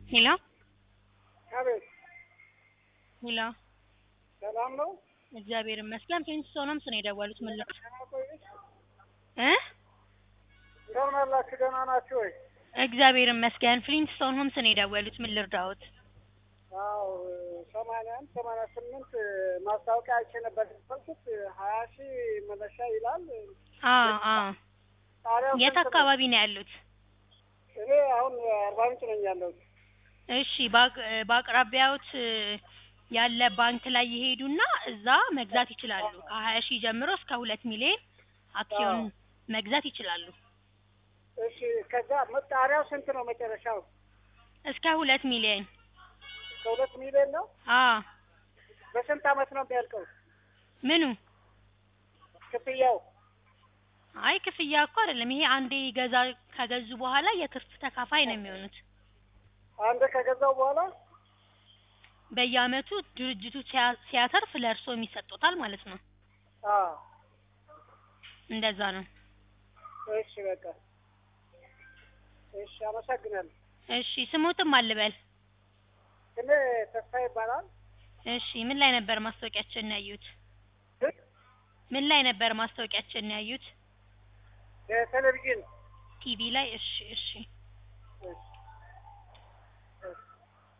ሄሎ አቤት። ሄሎ ሰላም ነው? እግዚአብሔር ይመስገን። ፊንስቶንም ስለ የደወሉት ምን ልክ ደህና ቆየሽ? እ እንደምን አላችሁ? ደህና ናችሁ ወይ? እግዚአብሔር ይመስገን። ፍሊንስቶን ሆምስ ነው የደወሉት ምን ልርዳዎት? አዎ 88 ማስታወቂያ አይቼ ነበር የደወልኩት 20,000 መነሻ ይላል። አ አ ጣሪያው የት ስንት ነው? አካባቢ ነው ያሉት? እኔ አሁን አርባ ምንጭ ነኝ ያለሁት። እሺ በአቅራቢያዎት ያለ ባንክ ላይ ይሄዱና እዛ መግዛት ይችላሉ። ከ20,000 ጀምሮ እስከ 2 ሚሊዮን አክሲዮን አዎ መግዛት ይችላሉ። እሺ። ከዛ ጣሪያው ስንት ነው መጨረሻው? እስከ 2 ሚሊዮን። እስከ 2 ሚሊዮን ነው? አ በስንት አመት ነው የሚያልቀው ምኑ? ክፍያው? አይ ክፍያ እኮ አይደለም። ይሄ አንዴ ከገዙ በኋላ የትርፍ ተካፋይ ነው የሚሆኑት። አንድ ከገዛው በኋላ በየአመቱ ድርጅቱ ሲያተርፍ ለእርስዎ የሚሰጡታል ማለት ነው። አዎ እንደዛ ነው። እሺ በቃ እሺ፣ አመሰግናለሁ። እሺ ስሙትም አልበል። እኔ ተስፋ ይባላል። እሺ ምን ላይ ነበር ማስታወቂያችንን ያዩት? ምን ላይ ነበር ማስታወቂያችንን ያዩት? በቴሌቪዥን። ቲቪ ላይ። እሺ እሺ እሺ